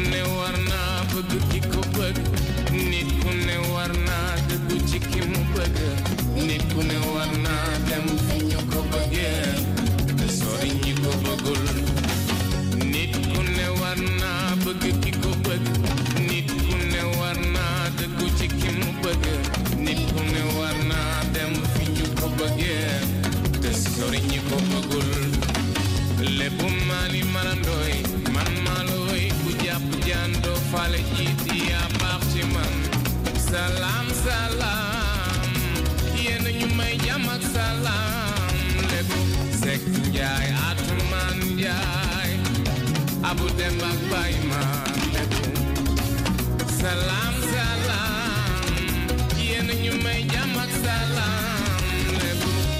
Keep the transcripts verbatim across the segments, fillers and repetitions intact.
ne war naa bëgg ki ko bëgg nit ku ne war naa dëggu ci ki mu bëgg nit ku ne war naa dem fi ñu ko bëggee te sori ñi ko bëggul nit ku ne war naa bëgg ki ko bëgg nit ku ne war naa dëggu ci ki mu bëgg nit ku ne war naa dem fi ñu ko bëggee te sori ñi ko bëggul lépp maali marandooy man maalooy ku jàpp jàndoo faale jiiti yaa baax ci man salaam salaam yéen ñu may jàmm ak salaam lépp Sekk Njaay Atumaan Njaay Abu Dem ak Baay ma lépp salaam salaam yéen ñu may jàmm ak salaam lépp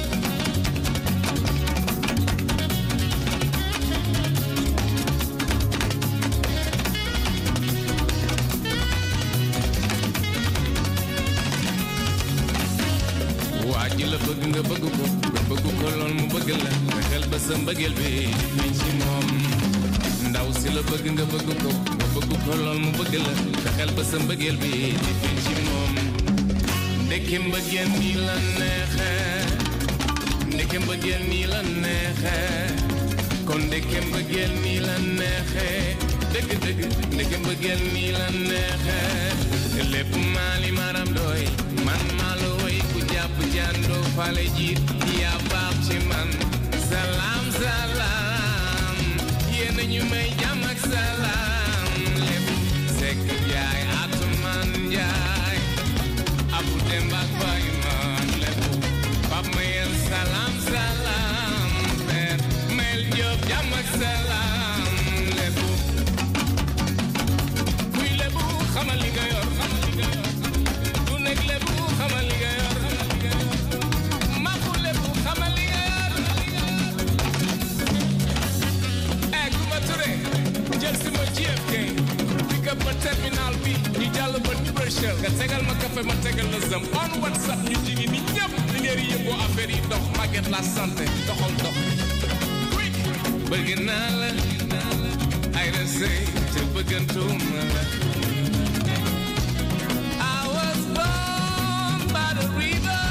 waaji la bëgg nga bëgg ko nga bëgg ko lool mu bëgg la nga xel ba sa mbëggeel bi feeñ ci moom ndaw si la bëgg nga bëgg ko nga bëgg ko lool mu bëgg la nga xel ba sa mbëggeel bi feeñ ci moom ndeke mbëggeel nii la neexe ndeke mbëggeel nii la neexe kon ndeke mbëggeel nii la neexe dëgg dëgg ndeke mbëggeel nii la neexe lépp maali maram doy man maalo way ku jàpp jàndoo fale jiit yaa baax ci man salaam salaam yéen ñu may jàmm ak salaam lépp Sekk Njaay Atumaan Njaay Abu Dem ak Baay ma lépp Pap Mayel salaam salaam Père Mayel Jóob jàmm ak salaam lépp kuy lépp xamal li nga yor xamal li nga yor du nekk lépp xamal li nga yor maku lépp xamal li nga yor eh Kumba Touré jël si ma J F K pick up ma terminal bi ñu jàll ba Liberchel nga tegal ma café ma tegal la zam on WhatsApp ñu jigi ni ñëpp li ngeen di yëngoo affaire yi dox Maguette la santé doxal dox bëgg naa la ay la sëy te bëggantuma la I was born by the river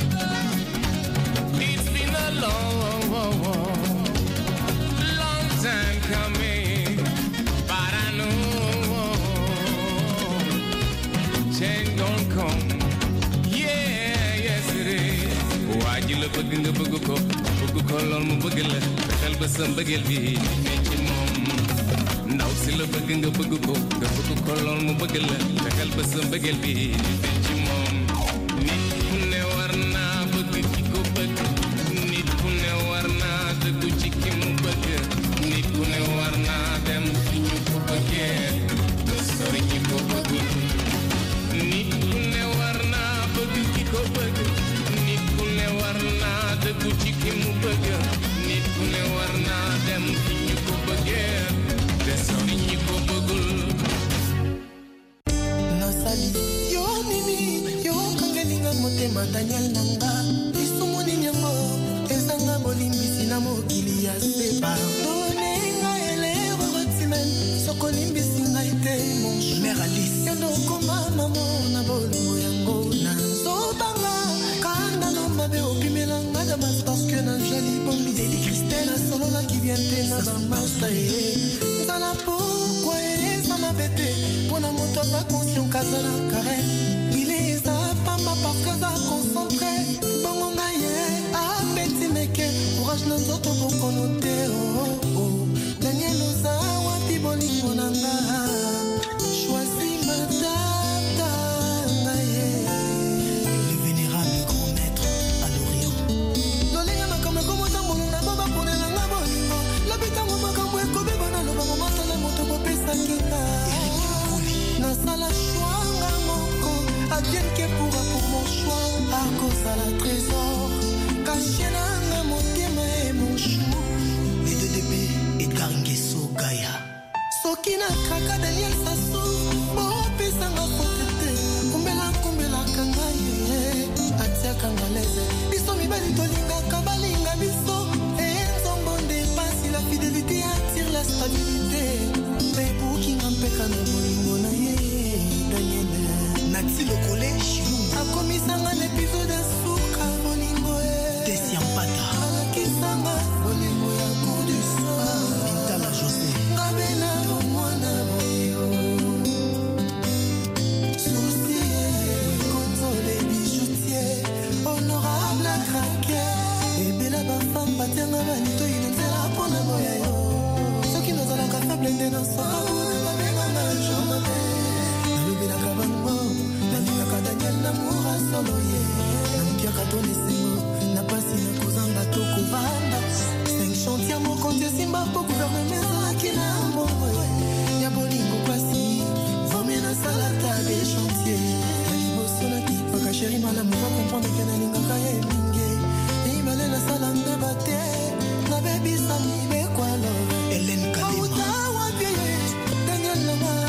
it's been a long long time coming but I know change gon' come yeah yes it is waaji la bëgg nga bëgg ko bëgg ko lool mu bëgg la xel ba sa mbëggeel bi ne ci moom ndaw si la bëgg nga bëgg ko nga bëgg ko lool mu bëgg la xel ba sa mbëggeel bi ne ci moom nit ku ne war naa bëgg ki ko bëgg nit ku ne war naa dëggu ci ki mu bëgg nit ku ne war naa dem fi ñu ko bëggee te sori ñi ko bëggul nit ku ne war naa bëgg ki ko bëgg nit ku ne war naa dëggu ci ki mu bëgg nit ku ne war naa dem fi ñu ko bëggee te sori ñi ko bëggul nasali yo nini yo kangelinga motema Daniel nanga isumuni nyango ezanga bolimbisi na mokili ya sepa donenga elero rotimen sokolimbisi ngai te mon mère Alice yondo koma mamo na bolongo yango na zobanga kanda no mabe opimelanga na mas parce que na jali bombi de Christelle solo la qui vient te na bambasta e nzala pourquoi eza mabete mpona moto aza conscient kazala kare il est a pamba parce que aza concentré bongo ngai ye abeti meke courage na nzoto bokono te oh oh Daniel oza wapi bolingo na nga choisi matata ngai ye le vénérable grand maître à l'Orient lolenga makambo ekomotambono na boba ponela nga bolingo lobitango makambo ekobeba na lobango masala moto bopesaki nga nasala shwanga moko advienne que pourra pour mon choix à cause à la trésor caché nanga motema et mon chou et de D B Edgar Ngeso Gaya soki na kaka Daniel Sassou bopesanga potete kumbela kumbela kanga ye atiaka ngaleze biso mibali tolingaka balinga biso et nzombo ndepasi la fidélité attire la la stabilité. Mais pour qui m'empêche de mourir, Daniel. Nati le collège, a commis un épisode de Souka Bolingo. Tessia Mpata. A la Kisanga, Bolingo ya cour du soir. Mintala José. Gabena Romana Boyo. Souci, consolé bijoutier. Honorable craqué. Et bella bafam, batianga balito, il nous a la pona boyayo. Ceux qui nous ont la café blindé dans son amour, la benga na jomate. La kabango, la liga Daniel Namoura solo ye. Nampia katone sengo, na pasi na kozanga to kovanda. Cinq chantiers mo konte simba po gouvernement akina mbongo. Ya bolingo pasi, vome na salata des chantiers. Alibo solaki, paka chéri malamu va comprendre que na linga kaye minge. E imale na salam de bate, na baby sami be kwalo. Hélène Kalima. Daniel Namoura.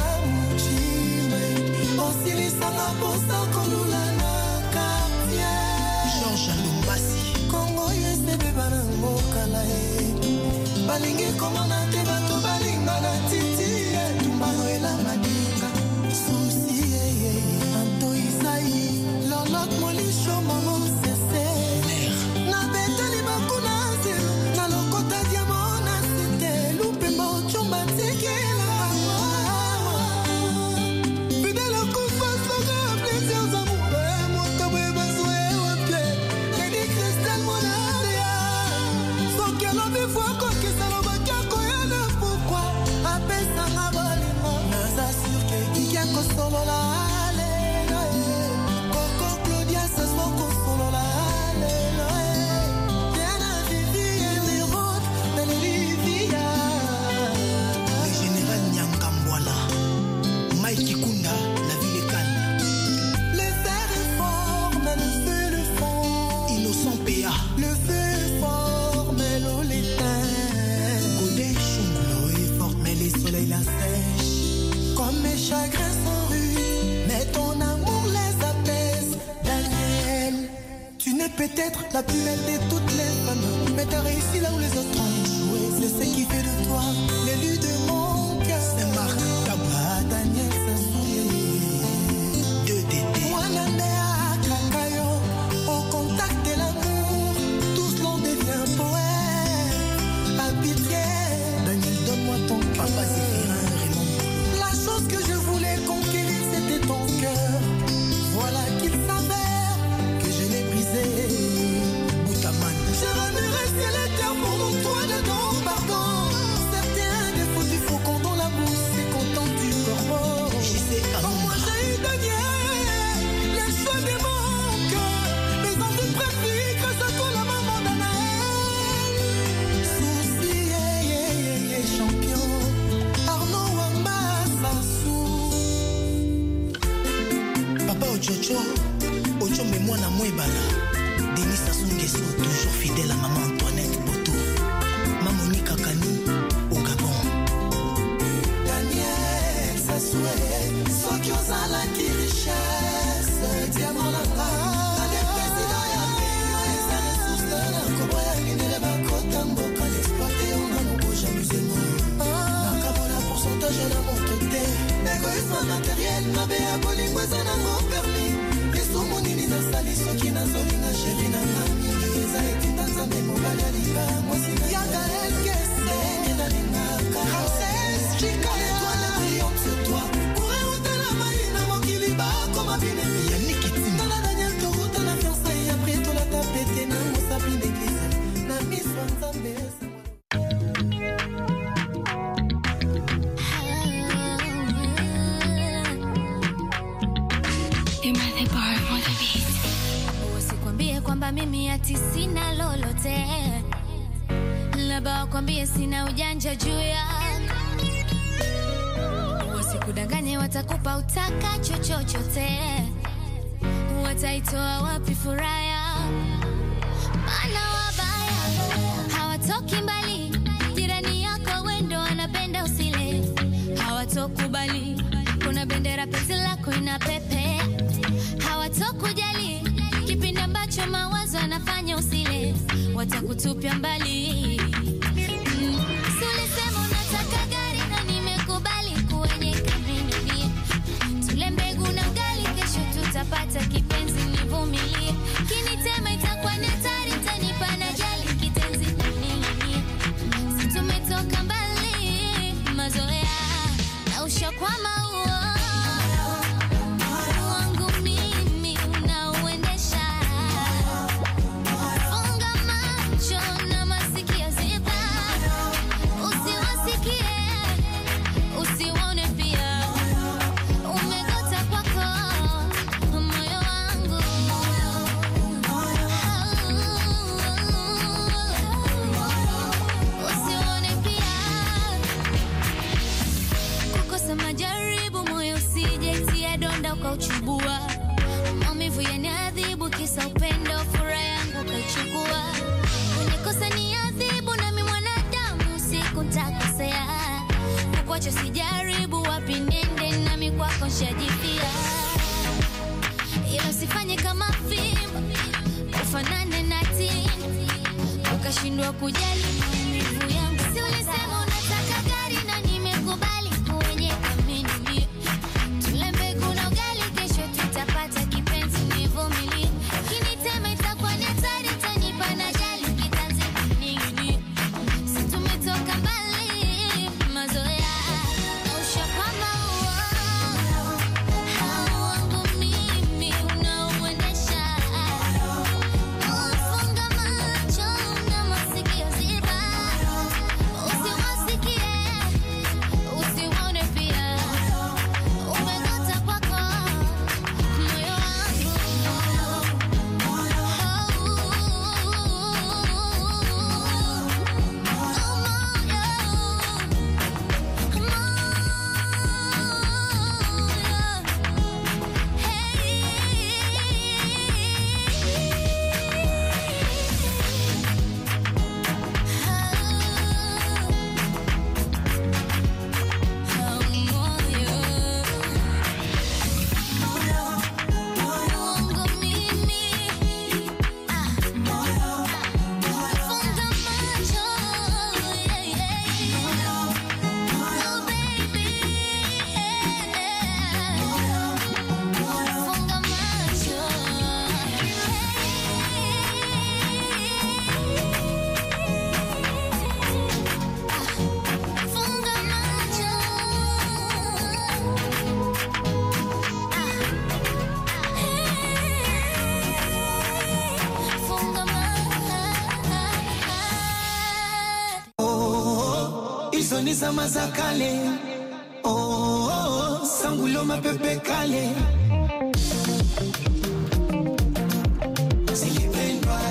Silisanga posa kolula na quartier Georges Lumbasi Kongo yese bebana ngokala e balingi komona te bato balinga na titi tumbalo ela madinga susi ye Anto Isai lolot molisho mamo sese na beteli bakuna zelo na lokota diamona site lupe mo chumba tikela chagrins sont rudes, mais ton amour les apaise. Daniel, tu n'es peut-être la plus belle de toutes les femmes, mais t'as réussi là où les autres ont échoué. C'est ce qui fait de toi l'élu de mon cœur. C'est Marc Taba, Daniel Sassouye, de Dédé. Wanandea Kakayo, au contact de l'amour, tous l'on devient poète. À pitié, Daniel, donne-moi ton papa, Zéphirin, Raymond. La chose que je voulais conquérir, c'était ton cœur. Voilà qu'il s'avère que je l'ai brisé. Boutaman. Je remuerai ciel et terre pour mon toit dedans, pardon. Certains défauts du faucon dans la bouche, c'est content du corbeau. Oh, moi j'ai eu Daniel, les choix de mon cœur. Mes envies préférées, que ce soit la maman d'Anaël. Souci, yeah, yeah, yeah, yeah, champion. Arnaud Wamba. Papa Ochocho, Ocho mais moi na Mouébala. Denis Sassou Nguesso, toujours fidèle à maman Antoinette Boto. Mamoni Kakani, au Gabon. Daniel Sassou, Sokyo Zala qui richesse, diamant la bas. Les présidents y a payé, les ressources de la Koboya, Guinée, Bakota, Mboka, l'exploité, on a nos beaux jalousément. Pourcentage à la montre. Égoïsme matériel, ma béa bolingo ça n'a pas permis. Les sous-monini n'a sali, ceux qui n'a zoli n'a chéri n'a nami. Les a été dans un mémo balalika. Moi si n'a y'a elle qu'est-ce n'est n'a l'ina. Ramsès, Chica, l'étoile brillante sur toi. Pourrait ôter la maïna, mon kiliba, comme a bien aimé. Yannick Kitsim. Dans la Daniel Toro, dans la fiançaille, après tout la tapette, n'a mon sapin d'église. N'a mis son zambé. Kwamba mimi ati sina lolote, labda wakwambie sina ujanja juu yako. Wasikudanganye, watakupa utakacho chochote, wataitoa wapi furaha? Maana wabaya hawatoki mbali, jirani yako wendo anapenda usile. Hawatokubali, kuna bendera penzi lako inapepe. Hawatokujali, kipindi ambacho mawazo anafanya usile, watakutupia mbali. Mm. Sulisema unataka nakosea. Kukuacha sijaribu wapi nende nami kwako nshajipia. Ila usifanye kama fimbo ufanane na tini ukashindwa kujali maumivu yangu. Si ulisema unataka gari na nimekubali uwenye kamini. Tule mbegu na ugali kesho tutapata kipenzi nivumilie. Kinitema itakuwa ni hatari tanipa na jali kitanzi ningini. Si tumetoka mbali mazoea na ushakwama uo hao wangu mimi unaoendesha. Ufunga macho na masikio ziba usiwasikie usiwaone pia umegota kwako moyo wangu. Hizo ni zama za kale. Oh, oh, oh, sangulo mapepe kale. Zilipendwa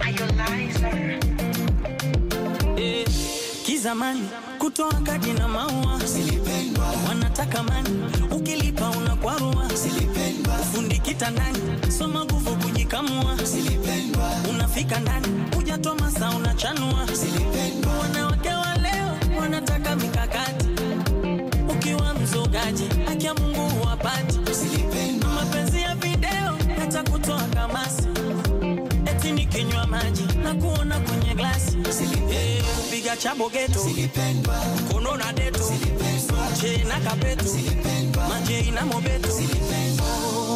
eh, kizamani kutoa kadi na maua. Zilipendwa Wanataka mani ukilipa unakwarua. Zilipendwa Fundi kitandani soma nguvu kujikamua. Zilipendwa Unafika ndani hujatoa masaa unachanua. Zilipendwa Wanawake wa leo wanataka mikakati. Ukiwa mzogaji haki ya Mungu huwapati. Zilipendwa Mapenzi ya video hata kutoa kamasi. Eti nikinywa maji na kuona kwenye glasi. Zilipendwa Kupiga chabo geto. Zilipendwa Kono na deto. Zilipendwa Che na kapeto. Zilipendwa Maje ina mobeto. Zilipendwa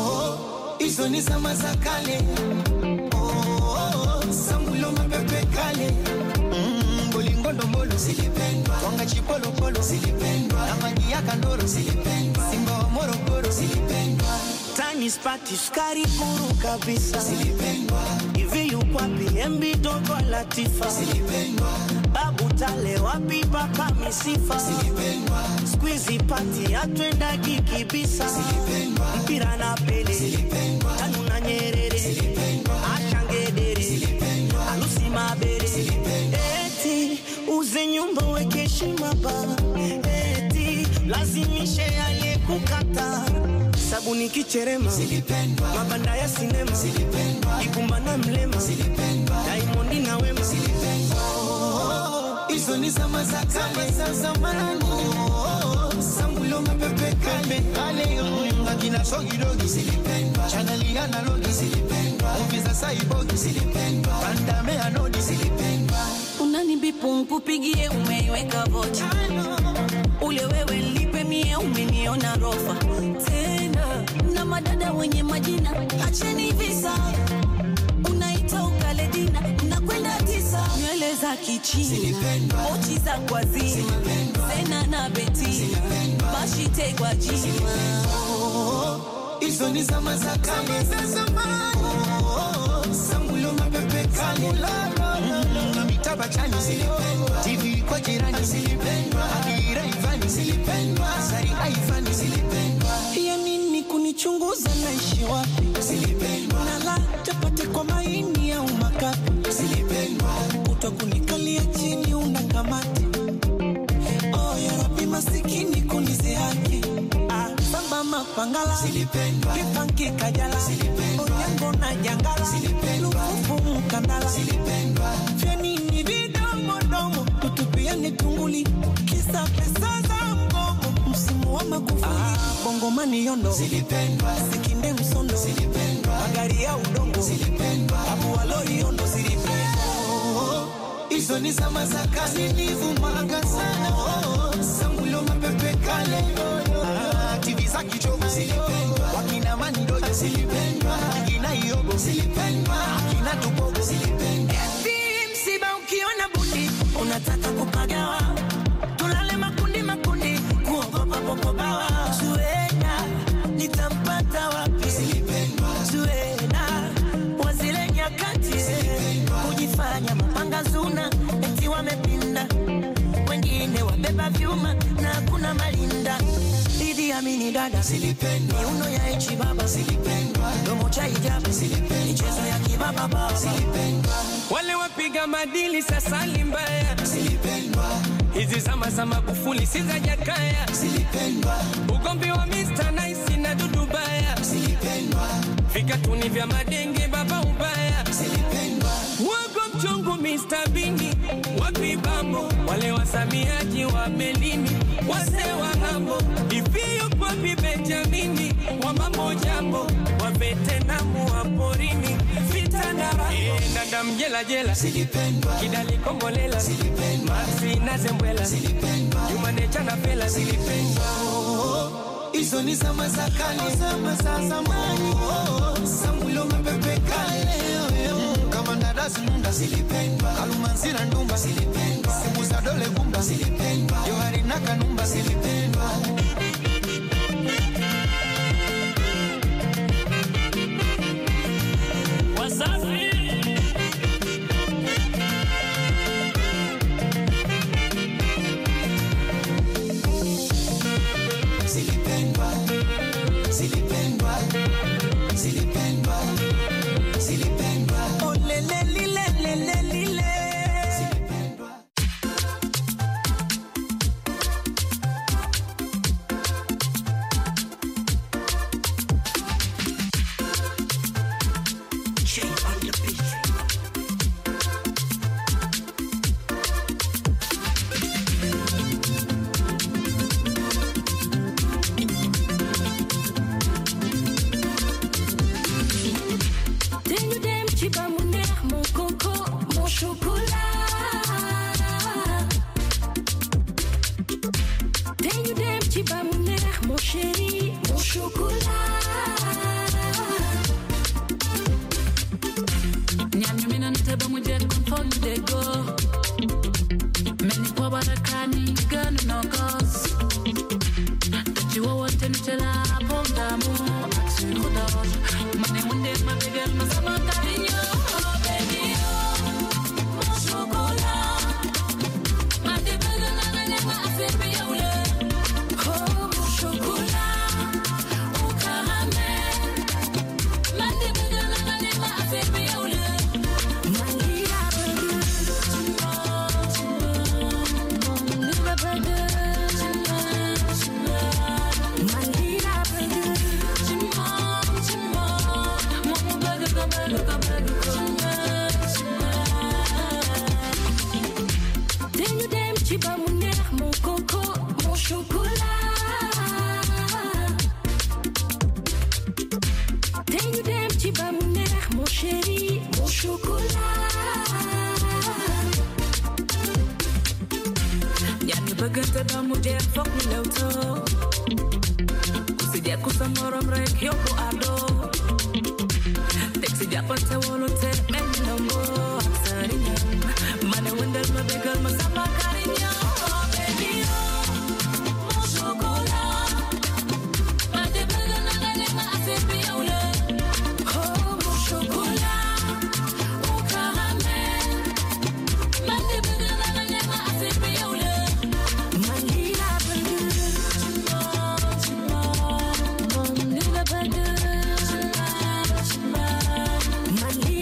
hizo ni zama za kale. Oh, oh, oh, sangulo mapepe kale. Mm, bolingo ndombolo. Zilipendwa Wanga chipolo polo. Zilipendwa na maji ya kandoro. Zilipendwa Simba wa Morogoro. Zilipendwa Tani spati sukari kuru kabisa. Zilipendwa Hivi yukwapi embi dogo Latifa. Zilipendwa Babu tale wapi papa misifa. Zilipendwa Squeezy party atwenda kikibisa. Zilipendwa Mpira na Pele. Zilipendwa Tanu na Nyerere. Zilipendwa Ashangedere. Zilipendwa Alusi mabere. Zilipendwa Eti uze nyumba weke heshima ba. Eti lazimishe aliyekukata. Sabuni kicherema. Zilipendwa Mabanda ya sinema. Zilipendwa Ikumba na Mlema. Zilipendwa Diamond na Wema. Zilipendwa hizo ni zama za kale za zamani. Sangulo mapepe kale kale. Akina Sogidogi. Zilipendwa Chaneli analogi. Zilipendwa Uviza Saibogi. Zilipendwa Bandame anodi. Zilipendwa Unanibipu nkupigie umeiweka vocha. Ule wewe lipe mie umeniona rofa. Tena na madada wenye majina acheni visa. Unaita ukale dina unakwenda tisa. Nywele za kichina Ochi za kwa zima Sena na Betina Bashi tegwa jima. hizo ni zama za kale za zamani. Sangulo mapepe kale. Na mitaba chani. Zilipendwa T V kwa jirani. Zilipendwa Akira Ivani. Zilipendwa Sari Aivani. Zilipendwa Ya nini kunichunguza naishi wapi. Zilipendwa Nala chapati kwa maini au makapi. Zilipendwa Utakunikalia chini unakamati. Oh ya Rabbi masikini kunize haki. Ah samba mapangala. Zilipendwa Kipanki kajala. Zilipendwa Onyango na jangala. Zilipendwa Lufufu mkandala. Zilipendwa Fya nini vidomo domo. Tutupia ni tunguli kisa pesa za mgomo msimu wa makufuli. Ah, bongo mani yondo zilipendwa, sikinde msondo zilipendwa, magari ya udongo zilipendwa, abu walori yondo zilipendwa. Hizo ni zama za kazi nivumaga sana. Sangulo mapepe kale ah, T V za kichoma zilipendwa, wakina mandoja zilipendwa, wakina yobo zilipendwa, wakina tupogo zilipendwa. Msiba ukiona bundi unataka kupagawa, tulale makundi makundi kuogopa popo bawa. Zuena nitampata wapi zilipendwa, Zuena wazile nyakati kujifanya mapanga zuna eti wamepinda, wengine wabeba vyuma na kuna malinda. Didi amini dada zilipendwa, miuno ya echi baba zilipendwa, domo cha hijabu zilipendwa, michezo ya kibaba baba zilipendwa. Wale wapiga madili sasa limbaya zilipendwa, hizi zama za Magufuli si za Jakaya zilipendwa, ugombi wa mister Nice na Dudu Baya zilipendwa, vikatuni vya madenge baba ubaya zilipendwa, wago mchungu mister Bini wapi bambo, wale wasamiaji wa melini wase wa ngambo, ifiyo kwa Benjamini wa mambo jambo, wa Vetenamu wa porini vita na raho. E, nandam jela jela zilipendwa, Kidali Kombolela zilipendwa, Maxi na Zembwela zilipendwa, Yumanecha na Pela zilipendwa. Hizo ni zama za kale, zama za zamani. Sangulo mapepe kale kama ndadazi nunda zilipendwa, Kalumanzira ndumba zilipendwa, simu za dole gumba zilipendwa, Johari na Kanumba zilipendwa. Wasafi zilipendwa, zilipendwa, zilipendwa, zilipendwa. Oh lele lile lele lile zilipendwa.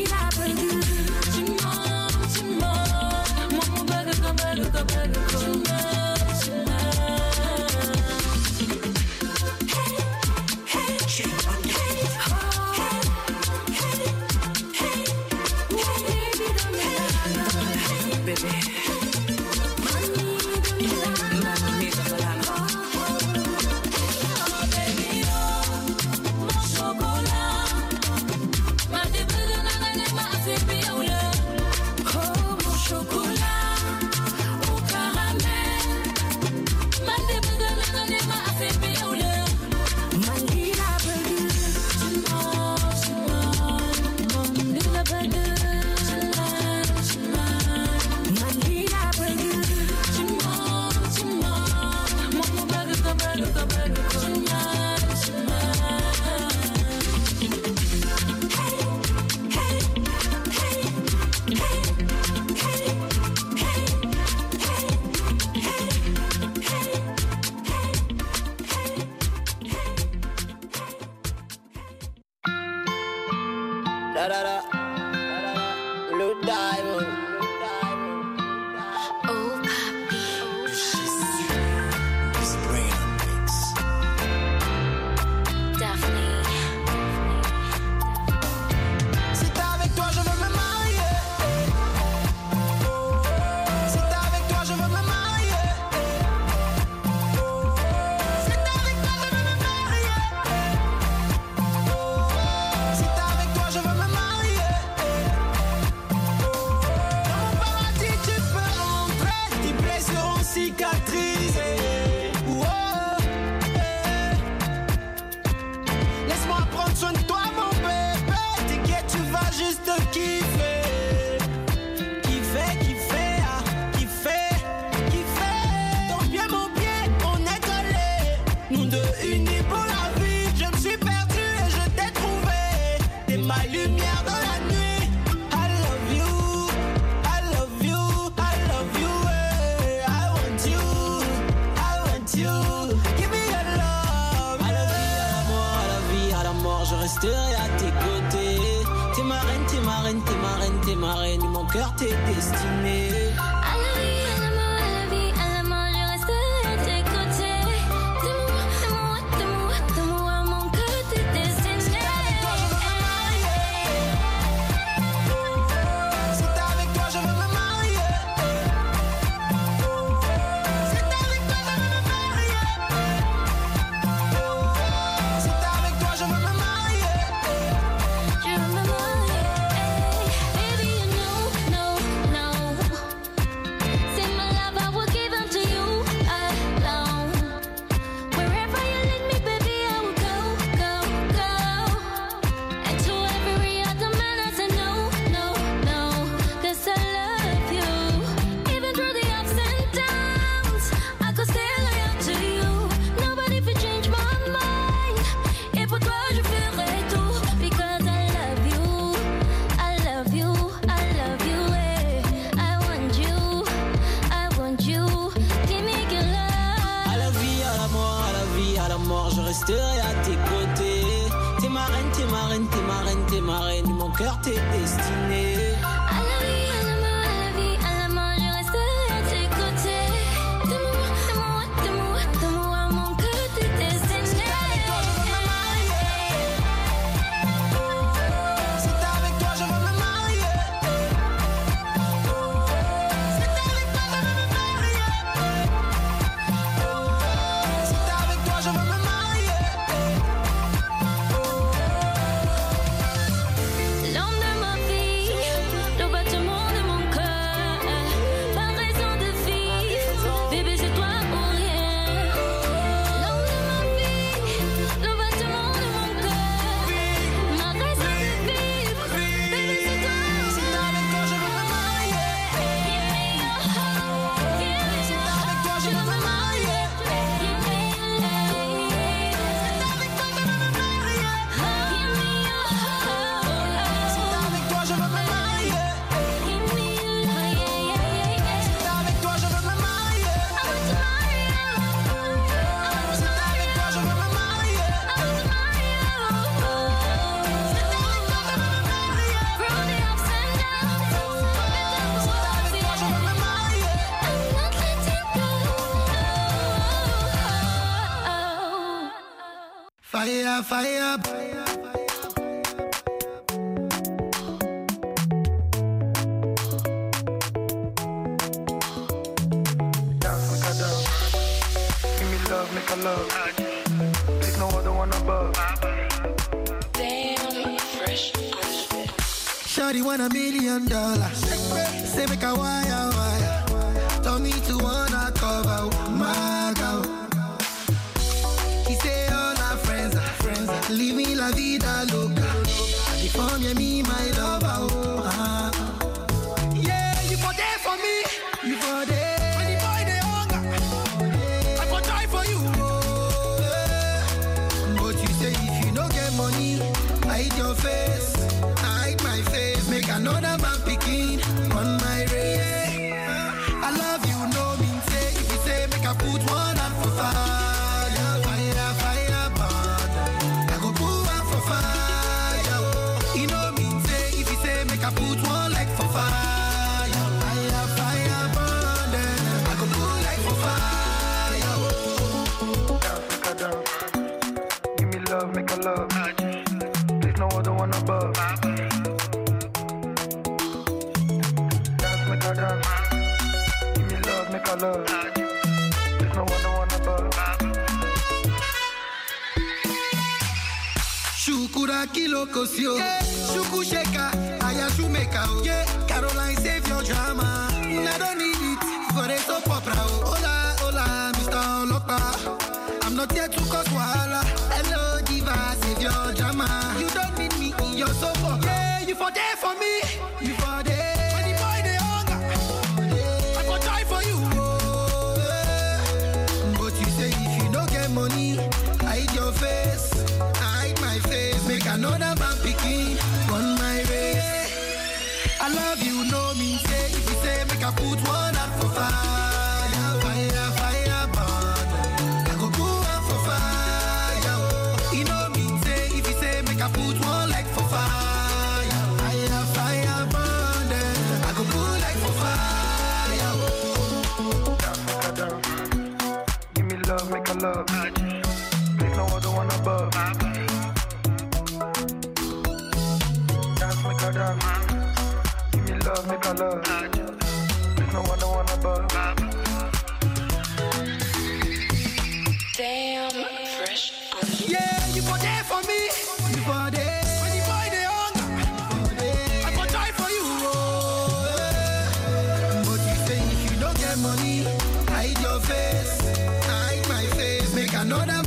Come Da da da. Blue diamond. Oh, papi. This brain mix. Daphne. Si t'es avec toi, je veux me marier. Si t'es avec toi, je veux me marier. Si t'es avec toi, je veux me marier. Si t'es avec toi, je veux me marier. Dans mon paradis, tu peux rentrer. Tes blessures seront cicatrisées. Oh, eh. Laisse-moi prendre soin de toi, mon bébé. T'inquiète, tu vas juste kiffer. Kiffer, kiffer, ah, kiffer, kiffer. Ton pied, mon pied, on est collés. Nous deux unis pour la vie. Je me suis perdu et je t'ai trouvé. T'es ma lumière dans la nuit. I love you, I love you, I love you. eh. I want you, I want you. Give me your love. À la vie, à la mort, à la vie, à la mort, je resterai à tes côtés. T'es ma reine, t'es ma reine, t'es ma reine, t'es ma reine. Mon cœur t'est destiné. À la vie, à la mort, à la vie, à la mort, je resterai à tes côtés. De moi, de moi, de moi, de moi, mon cœur t'est destiné. Si t'es avec toi, je veux me marier. Si t'es avec toi, je veux me marier. Si t'es avec toi, je veux me marier. Je veux me marier. Baby, you know, no, no. Say my love, I will give unto you alone. Wherever you lead me, baby, I will go, go, go. And to every other man, I say no, no, no. 'Cause I love you. Even through the ups and downs, I could stay loyal to you. Nobody could change my mind. Et pour toi, je ferai tout. Because I love you, I love you, I love you. eh. I want you, I want you. Give me your love. À la vie, à la mort, à la vie, à la mort, je resterai à tes côtés. T'es ma reine, t'es ma reine, t'es ma reine, t'es ma reine. Mon cœur t'est destiné. À la vie, à la mort, à la vie, à la mort, je resterai à tes côtés. De moi, de moi, de moi, de moi, mon cœur t'est destiné. Si t'es avec toi, je veux me marier. Si t'es avec toi, je veux me marier. Si t'es avec toi, je veux me marier. L'homme de ma vie, le battement de mon cœur, pas raison de vivre, bébé c'est toi ou rien. L'homme de ma vie, le battement de mon cœur, ma raison de vivre, bébé c'est toi ou Si t'es avec toi, je veux me marier. Give me your heart, give me Si your t'es avec toi, je veux me marier. give me your love. Si t'es avec toi, je veux me marier. Give me your heart. Si t'es avec toi, je veux me marier. Give me your love. Yeah, yeah, yeah, yeah. Si t'es avec toi, je veux me marier. I want to marry you. Si t'es avec toi, je veux me marier. I want to marry you. Si t'es avec toi, je veux me marier. Through the ups and downs, Si t'es avec toi, je veux me marier. I'm not letting go. Fire, fire. Dance, make a dance. Give me love, make a love. There's no other one above. Shawty want a million dollars. Say make a wire, wire. Told me to wanna cover my girl. He say all our friends are friends. Living la vida loca. They form yeah, me my lover. Oh, ah. Yeah, you for there for me. You for there. When the boy they hunger, I for try for you. Oh, yeah. But you say if you don't get money, hide your face. Hide my face. Make another man picking on my race. I love you, no mean say. If you say make I put one out for fire, fire, fire, burn. I go put one for fire. You know mean say. no one, no one above. Shukura kilo kosio, yeah. Shuku sheka, aya shumeka, oh. Yeah. Caroline save your drama, I don't need it for a soap opera. Hola, hola, Mister Olopa, I'm not here to cause wahala. Hello, diva, save your drama. You don't need me in your soap opera. Yeah, you for there for me, you for there. When the boy they hunger, I go try for you. Oh, yeah. But you say if you don't get money, hide your face. My face, make another man picking on my race. I love you, no mean say. If you say make I put one out for fire, fire, fire, burn. I go put one for fire. Oh. You know mean say. If you say make I put one like for fire, fire, fire, burn. I go put like for fire. Oh. Dance, make a dance. Give me love, make a love. There's no other one above. Make a dance, give me love, make a love. There's no one, no one above. Damn, fresh. Yeah, you for there for me, you for there. When the boy they hunger, I go try for you. Oh, yeah. But you say if you don't get money, hide your face, hide my face, make another.